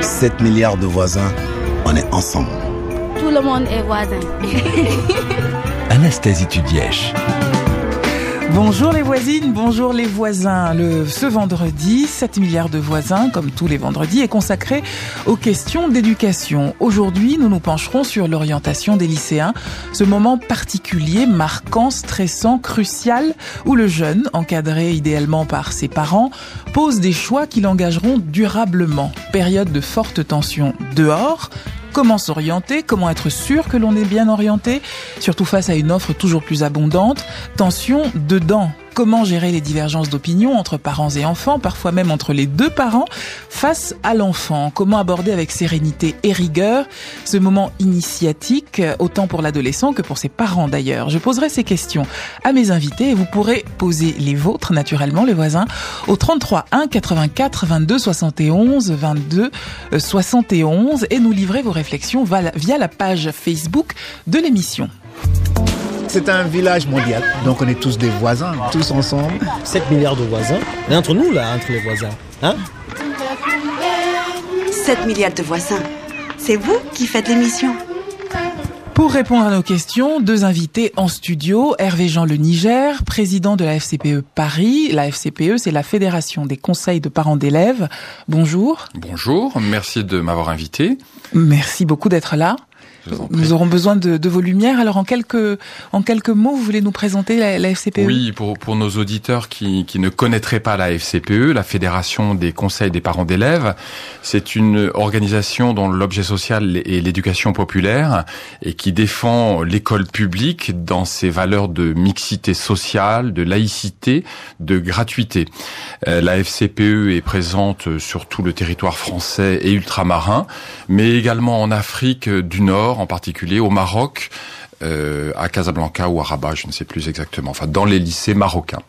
7 milliards de voisins, on est ensemble. Tout le monde est voisin. Anastasie Tudièche. Bonjour les voisines, bonjour les voisins. Ce vendredi, 7 milliards de voisins, comme tous les vendredis, est consacré aux questions d'éducation. Aujourd'hui, nous nous pencherons sur l'orientation des lycéens, ce moment particulier, marquant, stressant, crucial, où le jeune, encadré idéalement par ses parents, pose des choix qui l'engageront durablement. Période de forte tension dehors. Comment s'orienter? Comment être sûr que l'on est bien orienté? Surtout face à une offre toujours plus abondante. Tension dedans. Comment gérer les divergences d'opinion entre parents et enfants, parfois même entre les deux parents, face à l'enfant? Comment aborder avec sérénité et rigueur ce moment initiatique, autant pour l'adolescent que pour ses parents d'ailleurs? Je poserai ces questions à mes invités et vous pourrez poser les vôtres, naturellement, les voisins, au 33 1 84 22 71 22 71 et nous livrer vos réflexions via la page Facebook de l'émission. C'est un village mondial, donc on est tous des voisins, tous ensemble. 7 milliards de voisins. Et entre nous, là, entre les voisins. Hein? 7 milliards de voisins. C'est vous qui faites l'émission. Pour répondre à nos questions, deux invités en studio. Hervé Jean Le Niger, président de la FCPE Paris. La FCPE, c'est la Fédération des conseils de parents d'élèves. Bonjour. Bonjour, merci de m'avoir invité. Merci beaucoup d'être là. Nous aurons besoin de vos lumières. Alors, en quelques mots, vous voulez nous présenter la FCPE? Oui, pour nos auditeurs qui ne connaîtraient pas la FCPE, la Fédération des conseils des parents d'élèves, c'est une organisation dont l'objet social est l'éducation populaire et qui défend l'école publique dans ses valeurs de mixité sociale, de laïcité, de gratuité. La FCPE est présente sur tout le territoire français et ultramarin, mais également en Afrique du Nord, en particulier au Maroc, à Casablanca ou à Rabat, je ne sais plus exactement, enfin dans les lycées marocains.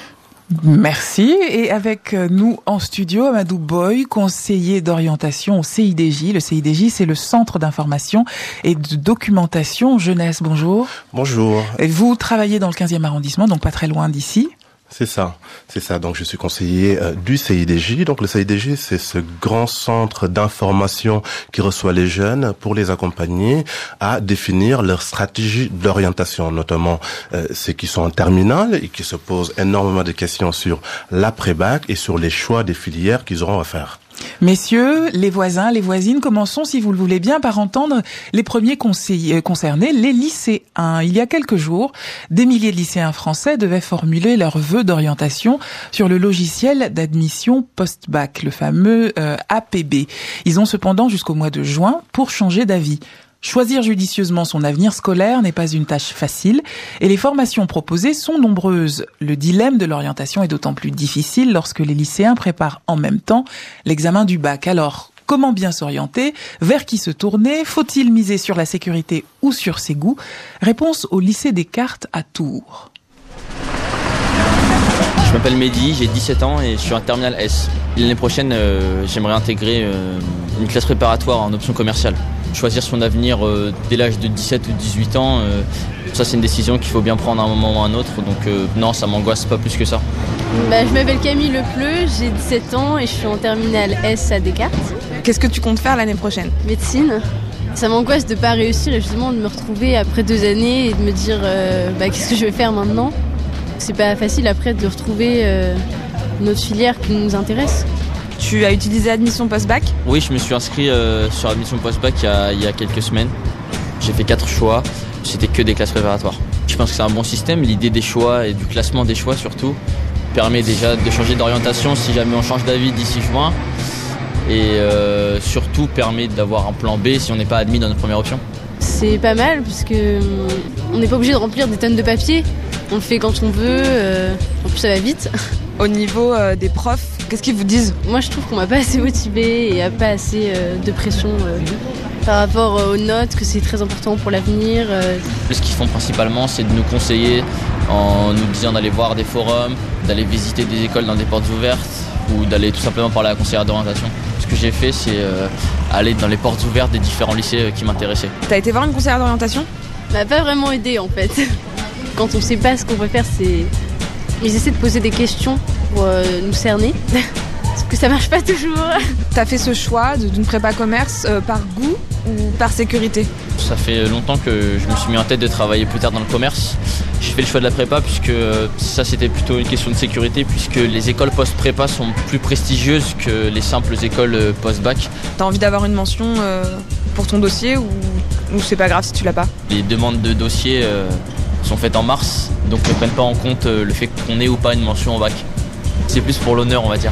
Merci. Et avec nous en studio, Amadou Boy, conseiller d'orientation au CIDJ. Le CIDJ, c'est le Centre d'information et de documentation jeunesse. Bonjour. Bonjour. Et vous travaillez dans le 15e arrondissement, donc pas très loin d'ici. C'est ça. Donc, je suis conseiller du CIDJ. Donc, le CIDJ, c'est ce grand centre d'information qui reçoit les jeunes pour les accompagner à définir leur stratégie d'orientation, notamment ceux qui sont en terminale et qui se posent énormément de questions sur l'après-bac et sur les choix des filières qu'ils auront à faire. Messieurs, les voisins, les voisines, commençons, si vous le voulez bien, par entendre les premiers concernés, les lycéens. Il y a quelques jours, des milliers de lycéens français devaient formuler leurs vœux d'orientation sur le logiciel d'admission post-bac, le fameux APB. Ils ont cependant jusqu'au mois de juin pour changer d'avis. Choisir judicieusement son avenir scolaire n'est pas une tâche facile et les formations proposées sont nombreuses. Le dilemme de l'orientation est d'autant plus difficile lorsque les lycéens préparent en même temps l'examen du bac. Alors, comment bien s'orienter? Vers qui se tourner? Faut-il miser sur la sécurité ou sur ses goûts? Réponse au lycée Descartes à Tours. Je m'appelle Mehdi, j'ai 17 ans et je suis en terminale S. L'année prochaine, j'aimerais intégrer une classe préparatoire en option commerciale. Choisir son avenir dès l'âge de 17 ou 18 ans, ça c'est une décision qu'il faut bien prendre à un moment ou à un autre. Donc non, ça m'angoisse pas plus que ça. Je m'appelle Camille Lepleu, j'ai 17 ans et je suis en terminale S à Descartes. Qu'est-ce que tu comptes faire l'année prochaine? Médecine. Ça m'angoisse de ne pas réussir et justement de me retrouver après 2 années et de me dire qu'est-ce que je vais faire maintenant. C'est pas facile après de retrouver une autre filière qui nous intéresse. Tu as utilisé Admission Post-Bac? Oui, je me suis inscrit sur Admission Post-Bac il y a quelques semaines. J'ai fait 4 choix, c'était que des classes préparatoires. Je pense que c'est un bon système, l'idée des choix et du classement des choix surtout permet déjà de changer d'orientation si jamais on change d'avis d'ici juin et surtout permet d'avoir un plan B si on n'est pas admis dans notre première option. C'est pas mal parce que on n'est pas obligé de remplir des tonnes de papiers, on le fait quand on veut, en plus ça va vite. Au niveau des profs, qu'est-ce qu'ils vous disent? Moi je trouve qu'on m'a pas assez motivé et il n'y a pas assez de pression par rapport aux notes, que c'est très important pour l'avenir. Ce qu'ils font principalement, c'est de nous conseiller en nous disant d'aller voir des forums, d'aller visiter des écoles dans des portes ouvertes ou d'aller tout simplement parler à la conseillère d'orientation. Ce que j'ai fait, c'est aller dans les portes ouvertes des différents lycées qui m'intéressaient. T'as été voir une conseillère d'orientation? M'a pas vraiment aidé en fait. Quand on sait pas ce qu'on veut faire, ils essaient de poser des questions pour nous cerner. que ça marche pas toujours. T'as fait ce choix d'une prépa commerce par goût ou par sécurité? Ça fait longtemps que je me suis mis en tête de travailler plus tard dans le commerce. J'ai fait le choix de la prépa puisque ça c'était plutôt une question de sécurité, puisque les écoles post-prépa sont plus prestigieuses que les simples écoles post-bac. T'as envie d'avoir une mention pour ton dossier ou c'est pas grave si tu l'as pas? Les demandes de dossier sont faites en mars, donc ne prennent pas en compte le fait qu'on ait ou pas une mention au bac. C'est plus pour l'honneur, on va dire.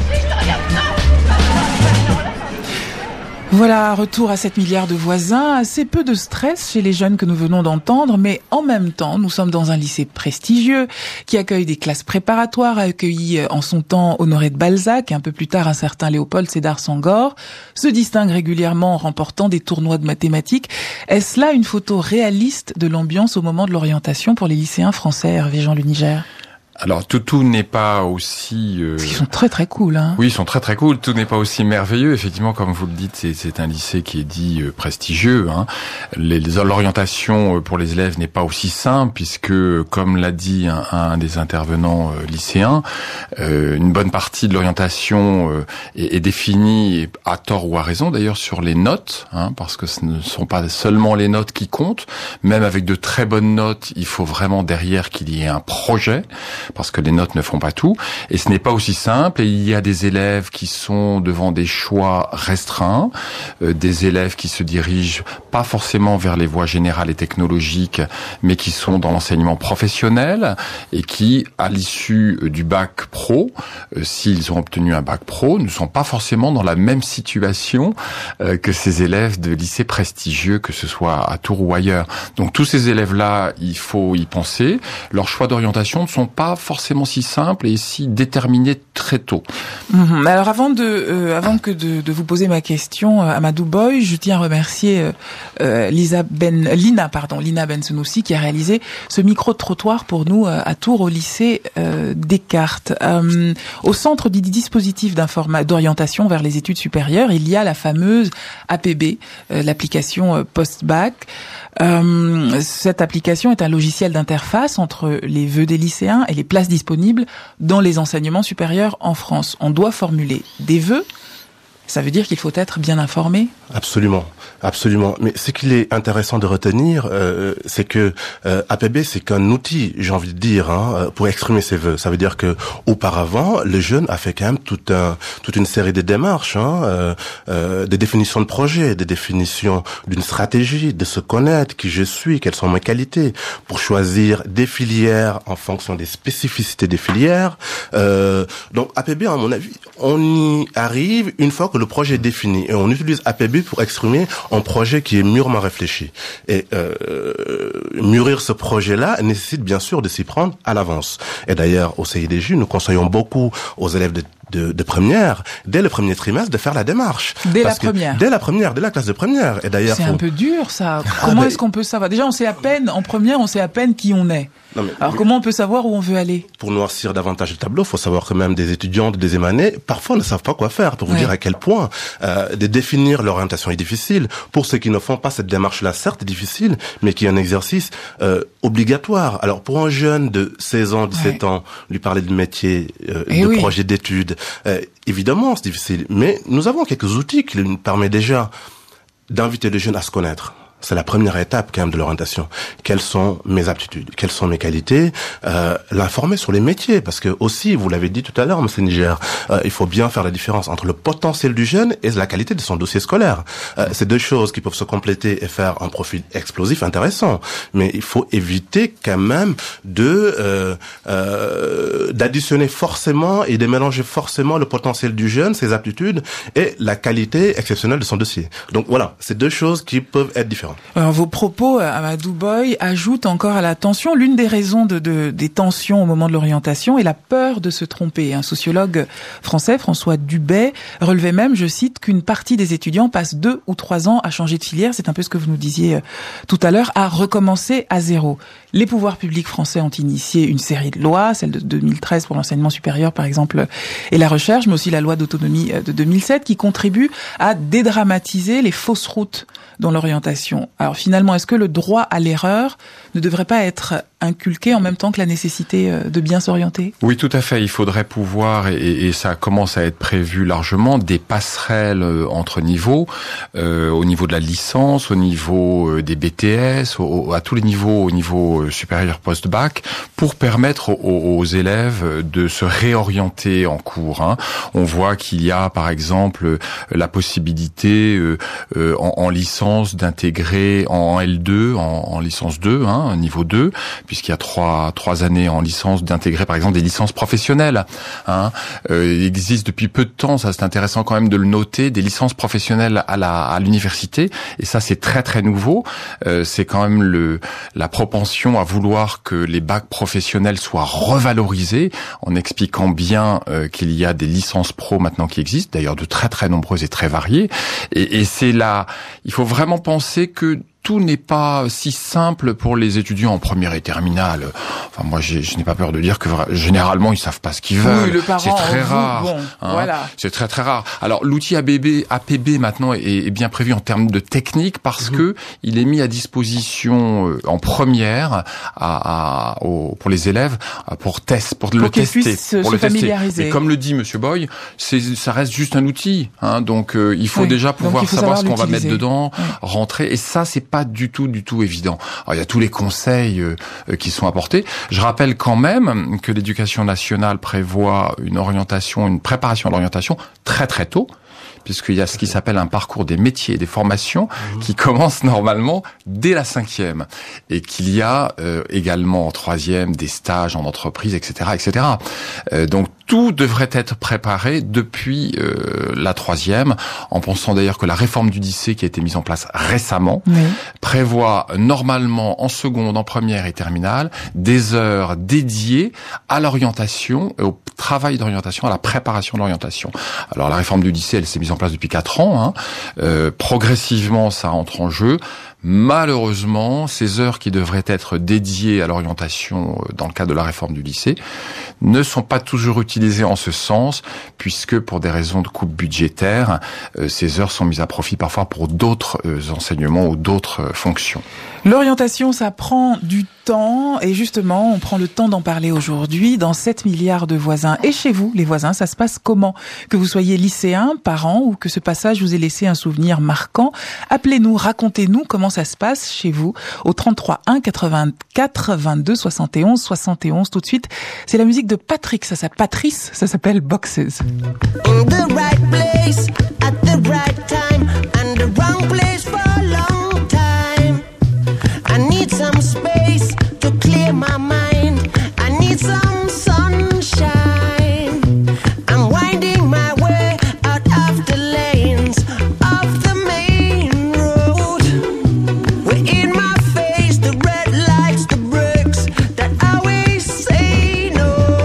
Voilà, retour à 7 milliards de voisins, assez peu de stress chez les jeunes que nous venons d'entendre, mais en même temps, nous sommes dans un lycée prestigieux qui accueille des classes préparatoires, a accueilli en son temps Honoré de Balzac et un peu plus tard un certain Léopold Sédar Senghor, se distingue régulièrement en remportant des tournois de mathématiques. Est-ce là une photo réaliste de l'ambiance au moment de l'orientation pour les lycéens français, Hervé-Jean Le Niger? Alors tout n'est pas aussi... Parce qu'ils sont très très cool, hein. Oui, ils sont très très cool. Tout n'est pas aussi merveilleux. Effectivement, comme vous le dites, c'est un lycée qui est dit prestigieux. Hein. L'orientation pour les élèves n'est pas aussi simple puisque, comme l'a dit un des intervenants lycéens, une bonne partie de l'orientation est définie, à tort ou à raison d'ailleurs, sur les notes, hein, parce que ce ne sont pas seulement les notes qui comptent. Même avec de très bonnes notes, il faut vraiment derrière qu'il y ait un projet, parce que les notes ne font pas tout, et ce n'est pas aussi simple, et il y a des élèves qui sont devant des choix restreints, des élèves qui se dirigent pas forcément vers les voies générales et technologiques, mais qui sont dans l'enseignement professionnel, et qui, à l'issue du bac pro, s'ils ont obtenu un bac pro, ne sont pas forcément dans la même situation que ces élèves de lycées prestigieux, que ce soit à Tours ou ailleurs. Donc tous ces élèves-là, il faut y penser. Leurs choix d'orientation ne sont pas forcément si simples et si déterminés très tôt. Alors avant que de vous poser ma question, Amadou Boy, je tiens à remercier Lina Bensonoussi qui a réalisé ce micro-trottoir pour nous à Tours au lycée Descartes. Au centre du dispositif d'orientation vers les études supérieures, il y a la fameuse APB, l'application post-bac. Cette application est un logiciel d'interface entre les vœux des lycéens et les places disponibles dans les enseignements supérieurs en France. On doit formuler des vœux. Ça veut dire qu'il faut être bien informé? Absolument, absolument. Mais ce qu'il est intéressant de retenir, c'est que APB, c'est qu'un outil, j'ai envie de dire, hein, pour exprimer ses vœux. Ça veut dire que auparavant, le jeune a fait quand même toute une série de démarches, hein, des définitions de projets, des définitions d'une stratégie, de se connaître, qui je suis, quelles sont mes qualités, pour choisir des filières en fonction des spécificités des filières. Donc APB, à mon avis, on y arrive une fois que le projet est défini, et on utilise APB pour exprimer un projet qui est mûrement réfléchi. Et mûrir ce projet-là nécessite bien sûr de s'y prendre à l'avance. Et d'ailleurs, au CIDJ, nous conseillons beaucoup aux élèves de première, dès le premier trimestre, de faire la démarche. Dès la première, dès la classe de première. Et d'ailleurs, c'est un peu dur, ça. Comment est-ce qu'on peut savoir? Déjà, on sait à peine, en première, on sait à peine qui on est. Non, alors comment on peut savoir où on veut aller? Pour noircir davantage le tableau, il faut savoir que même des étudiants de deuxième année, parfois ne savent pas quoi faire. Pour vous dire à quel point de définir l'orientation est difficile. Pour ceux qui ne font pas cette démarche-là, certes difficile, mais qui est un exercice obligatoire. Alors pour un jeune de 16 ans, 17 ans, lui parler de métier, de projet d'études, évidemment c'est difficile. Mais nous avons quelques outils qui nous permettent déjà d'inviter les jeunes à se connaître. C'est la première étape quand même de l'orientation. Quelles sont mes aptitudes? Quelles sont mes qualités? L'informer sur les métiers, parce que aussi, vous l'avez dit tout à l'heure, M. Niger, il faut bien faire la différence entre le potentiel du jeune et la qualité de son dossier scolaire. C'est deux choses qui peuvent se compléter et faire un profil explosif intéressant. Mais il faut éviter quand même d'additionner forcément et de mélanger forcément le potentiel du jeune, ses aptitudes et la qualité exceptionnelle de son dossier. Donc voilà, c'est deux choses qui peuvent être différentes. Alors, vos propos, Amadou Boy, ajoutent encore à la tension. L'une des raisons des tensions au moment de l'orientation est la peur de se tromper. Un sociologue français, François Dubay, relevait même, je cite, qu'une partie des étudiants passe 2 ou 3 ans à changer de filière. C'est un peu ce que vous nous disiez tout à l'heure, à recommencer à zéro. Les pouvoirs publics français ont initié une série de lois, celle de 2013 pour l'enseignement supérieur par exemple et la recherche, mais aussi la loi d'autonomie de 2007 qui contribue à dédramatiser les fausses routes dans l'orientation. Alors finalement, est-ce que le droit à l'erreur ne devrait pas être inculquer en même temps que la nécessité de bien s'orienter? Oui, tout à fait. Il faudrait pouvoir, et ça commence à être prévu largement, des passerelles entre niveaux, au niveau de la licence, au niveau des BTS, à tous les niveaux, au niveau supérieur post-bac, pour permettre aux élèves de se réorienter en cours. Hein. On voit qu'il y a, par exemple, la possibilité en licence d'intégrer en L2, en licence 2, hein, niveau 2, puisqu'il y a trois années en licence, d'intégrer par exemple des licences professionnelles. Hein. Il existe depuis peu de temps, ça c'est intéressant quand même de le noter, des licences professionnelles à l'université, et ça c'est très très nouveau. C'est quand même la propension à vouloir que les bacs professionnels soient revalorisés, en expliquant bien qu'il y a des licences pro maintenant qui existent, d'ailleurs de très très nombreuses et très variées, et c'est là, il faut vraiment penser que tout n'est pas si simple pour les étudiants en première et terminale. Enfin, moi, je n'ai pas peur de dire que généralement, ils savent pas ce qu'ils veulent. Oui, le parent, c'est très rare. Bon, hein, voilà. C'est très très rare. Alors, l'outil APB maintenant est bien prévu en termes de technique parce que il est mis à disposition en première pour les élèves pour le tester, pour le tester. Et comme le dit Monsieur Boy, ça reste juste un outil. Hein, donc, il faut déjà pouvoir savoir ce qu'on va mettre dedans, rentrer. Et ça, c'est pas du tout évident. Alors, il y a tous les conseils qui sont apportés. Je rappelle quand même que l'éducation nationale prévoit une préparation à l'orientation très très tôt, puisqu'il y a ce qui s'appelle un parcours des métiers et des formations qui commence normalement dès la 5e, et qu'il y a également en 3e des stages en entreprise, etc., etc. Donc tout devrait être préparé depuis la 3e, en pensant d'ailleurs que la réforme du lycée qui a été mise en place récemment prévoit normalement en seconde, en première et terminale des heures dédiées à l'orientation, au travail d'orientation, à la préparation de l'orientation. Alors la réforme du lycée, elle s'est mise en place depuis 4 ans. Hein. Progressivement, ça entre en jeu. Malheureusement, ces heures qui devraient être dédiées à l'orientation dans le cadre de la réforme du lycée ne sont pas toujours utilisées en ce sens, puisque pour des raisons de coupe budgétaire, ces heures sont mises à profit parfois pour d'autres enseignements ou d'autres fonctions. L'orientation, ça prend du temps, et justement, on prend le temps d'en parler aujourd'hui dans 7 milliards de voisins. Et chez vous, les voisins, ça se passe comment? Que vous soyez lycéen, parent, ou que ce passage vous ait laissé un souvenir marquant, appelez-nous, racontez-nous comment ça se passe chez vous au 33 1 84 22 71 71. Tout de suite, c'est la musique de Patrick, ça s'appelle Boxes. In the right place, at the right time, and the wrong place for a long time. I need some space to clear my mind. I need some sunshine. I'm winding my way out of the lanes of the main road. We're in my face, the red lights, the brakes that always say no.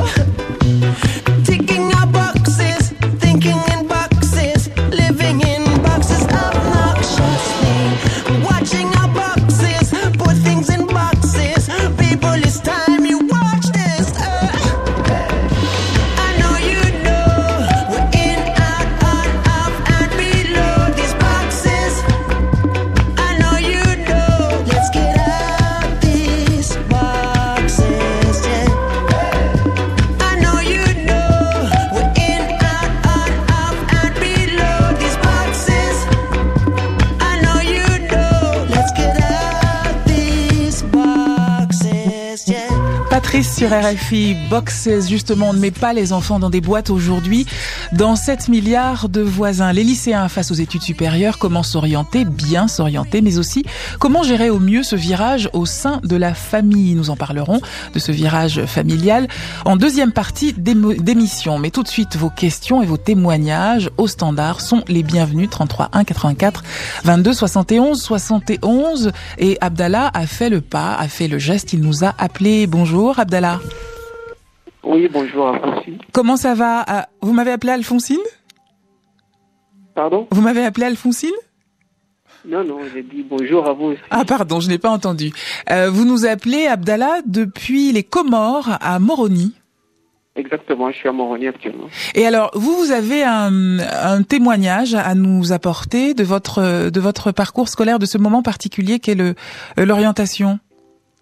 Ticking our boxes, thinking in boxes, living in boxes obnoxiously. Watching our boxes, put things in boxes. People, it's time you watch this. I know you know we're in, out, on, off, and below these boxes. I know you know. Let's get out these boxes, yeah. I know you know we're in, out, on, off, and below these boxes. I know you know. Let's get out these boxes, yeah. Patrice sur RFI, Boxes, justement, on ne met pas les enfants dans des boîtes aujourd'hui. Dans 7 milliards de voisins, les lycéens face aux études supérieures, comment s'orienter, bien s'orienter, mais aussi comment gérer au mieux ce virage au sein de la famille. Nous en parlerons de ce virage familial en deuxième partie d'émission. Mais tout de suite, vos questions et vos témoignages au standard sont les bienvenus. 33 1 84 22 71 71. Et Abdallah a fait le pas, a fait le geste, il nous a appelé. Bonjour Abdallah. Oui, bonjour Alphonsine. Comment ça va? Vous m'avez appelé Alphonsine? Pardon? Vous m'avez appelé Alphonsine? Non, j'ai dit bonjour à vous aussi. Ah pardon, je n'ai pas entendu. Vous nous appelez Abdallah depuis les Comores à Moroni. Exactement, je suis à Moroni actuellement. Et alors, vous avez un témoignage à nous apporter de votre parcours scolaire, de ce moment particulier qu'est l'orientation.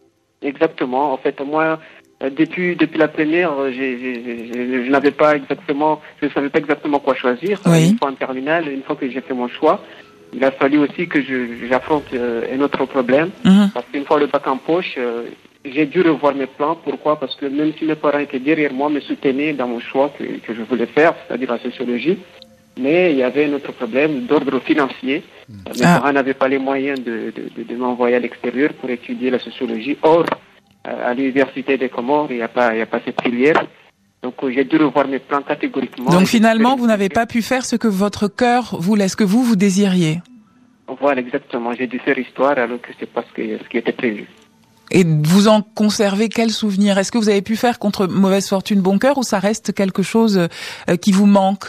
Exactement. En fait, moi, depuis la première, je n'avais pas exactement, je ne savais pas exactement quoi choisir. Oui. Une fois en terminale, une fois que j'ai fait mon choix, il a fallu aussi que j'affronte un autre problème. Parce qu'une fois le bac en poche, j'ai dû revoir mes plans. Pourquoi? Parce que même si mes parents étaient derrière moi, me soutenaient dans mon choix que je voulais faire, c'est-à-dire la sociologie, mais il y avait un autre problème d'ordre financier. Mes parents n'avaient pas les moyens de m'envoyer à l'extérieur pour étudier la sociologie. Or, à l'université des Comores, il n'y a pas cette filière. Donc, j'ai dû revoir mes plans catégoriquement. Donc, finalement, vous n'avez pas pu faire ce que votre cœur voulait, ce que vous désiriez. Voilà, exactement. J'ai dû faire histoire alors que c'est pas ce qui était prévu. Et vous en conservez quel souvenir? Est-ce que vous avez pu faire contre mauvaise fortune bon cœur ou ça reste quelque chose qui vous manque?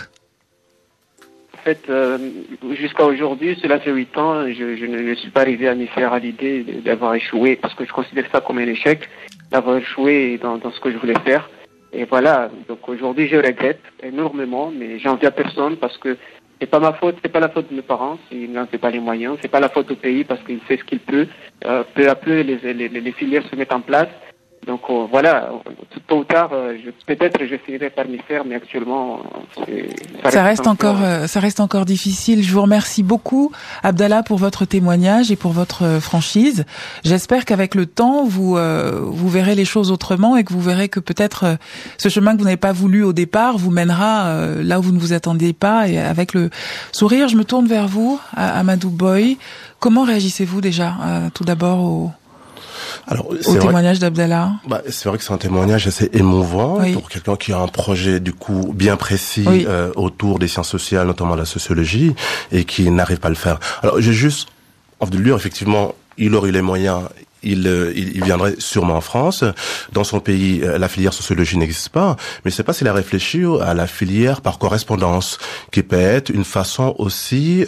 En fait, jusqu'à aujourd'hui, cela fait 8 ans, je ne suis pas arrivé à m'y faire à l'idée d'avoir échoué, parce que je considère ça comme un échec, d'avoir échoué dans ce que je voulais faire. Et voilà, donc aujourd'hui, je regrette énormément, mais j'en viens à personne parce que c'est pas ma faute, c'est pas la faute de mes parents, s'ils n'en ont pas les moyens, c'est pas la faute au pays parce qu'il fait ce qu'il peut. Peu à peu, les filières se mettent en place. Donc voilà, tôt ou tard, peut-être je finirai par m'y faire, mais actuellement, ça reste encore difficile. Je vous remercie beaucoup, Abdallah, pour votre témoignage et pour votre franchise. J'espère qu'avec le temps, vous verrez les choses autrement et que vous verrez que peut-être ce chemin que vous n'avez pas voulu au départ vous mènera là où vous ne vous attendiez pas. Et avec le sourire, je me tourne vers vous, Amadou Boye. Comment réagissez-vous déjà, tout d'abord au témoignage d'Abdallah? C'est vrai que c'est un témoignage assez émouvant pour quelqu'un qui a un projet du coup bien précis autour des sciences sociales, notamment la sociologie, et qui n'arrive pas à le faire. Alors j'ai juste envie de le dire, effectivement, il aurait eu les moyens. Il viendrait sûrement en France. Dans son pays, la filière sociologie n'existe pas. Mais je sais pas s'il a réfléchi à la filière par correspondance, qui peut être une façon aussi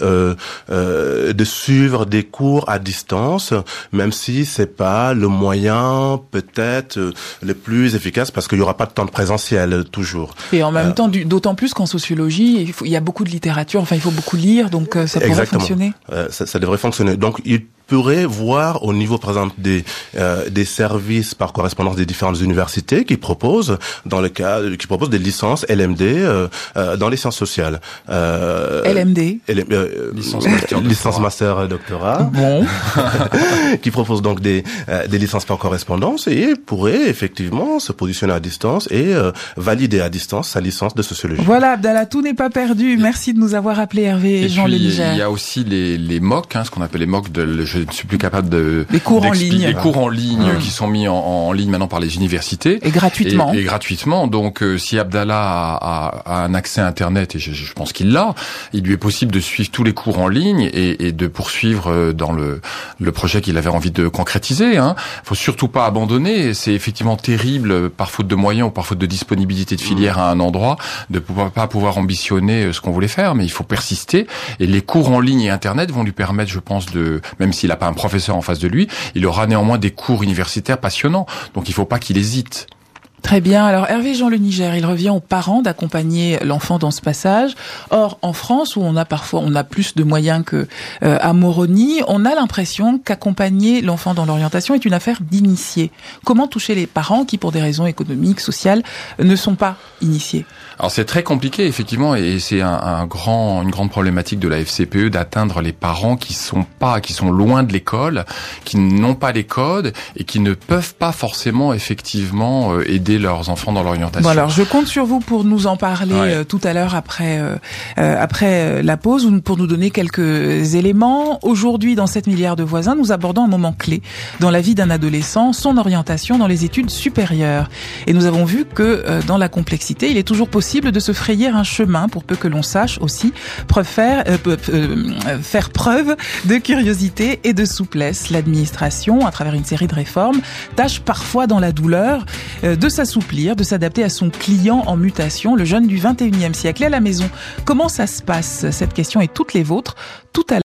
de suivre des cours à distance, même si c'est pas le moyen peut-être le plus efficace, parce qu'il y aura pas de temps de présentiel toujours. Et en même temps, d'autant plus qu'en sociologie, il y a beaucoup de littérature. Enfin, il faut beaucoup lire, donc ça pourrait fonctionner. Ça devrait fonctionner. Donc il pourrait voir au niveau, par exemple, des services par correspondance des différentes universités qui proposent des licences LMD dans les sciences sociales. LMD, licence master doctorat. Bon. Qui proposent donc des licences par correspondance et pourrait effectivement se positionner à distance et valider à distance sa licence de sociologie. Voilà, Abdallah, tout n'est pas perdu. Merci de nous avoir appelé, Hervé et Jean Leniger. Il y a aussi les MOOC, ce qu'on appelle les MOOC je ne suis plus capable les cours en ligne. Les cours en ligne qui sont mis en ligne maintenant par les universités. Et gratuitement. Et gratuitement. Donc, si Abdallah a un accès à Internet, et je pense qu'il l'a, il lui est possible de suivre tous les cours en ligne et de poursuivre dans le projet qu'il avait envie de concrétiser. Faut surtout pas abandonner. C'est effectivement terrible, par faute de moyens ou par faute de disponibilité de filière à un endroit, de pas pouvoir ambitionner ce qu'on voulait faire, mais il faut persister. Et les cours en ligne et Internet vont lui permettre, je pense, même s'il n'a pas un professeur en face de lui, il aura néanmoins des cours universitaires passionnants. Donc il ne faut pas qu'il hésite. Très bien. Alors Hervé Jean Leniger, il revient aux parents d'accompagner l'enfant dans ce passage. Or, en France, où on a plus de moyens que à Moroni, on a l'impression qu'accompagner l'enfant dans l'orientation est une affaire d'initiés. Comment toucher les parents qui, pour des raisons économiques, sociales, ne sont pas initiés? Alors c'est très compliqué effectivement, et c'est une grande problématique de la FCPE d'atteindre les parents qui sont loin de l'école, qui n'ont pas les codes et qui ne peuvent pas forcément effectivement aider leurs enfants dans l'orientation. Bon, alors je compte sur vous pour nous en parler tout à l'heure après la pause, ou pour nous donner quelques éléments. Aujourd'hui, dans 7 milliards de voisins, nous abordons un moment clé dans la vie d'un adolescent, son orientation dans les études supérieures. Et nous avons vu que dans la complexité, il est toujours possible de se frayer un chemin, pour peu que l'on sache aussi faire preuve de curiosité et de souplesse. L'administration, à travers une série de réformes, tâche parfois dans la douleur de s'assouplir, de s'adapter à son client en mutation, le jeune du 21e siècle. Et à la maison, comment ça se passe? Cette question est toutes les vôtres, tout à l'heure.